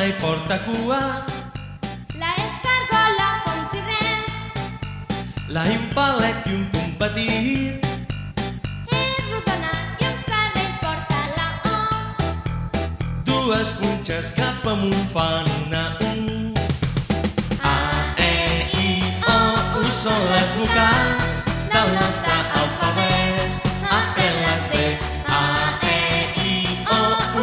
i porta cua. La escargola com si res. La impalet i un punt petit. És rodona i un serrell porta la O. Dues punxes cap amunt fan una U. A, E, I, O, U són les vocals del nostre alfabet. Apel·les-te. A, E, I, O, U.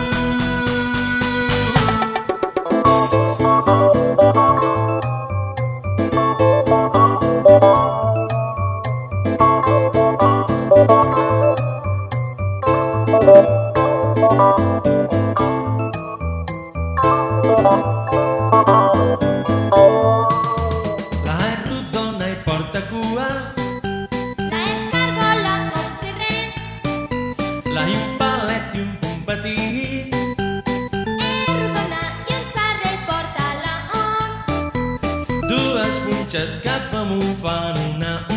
La E rodona i porta cua. La escargola com si res. La impalet i un punt petit. És rodona i un serrell porta la O. Dues punxes cap amunt fan una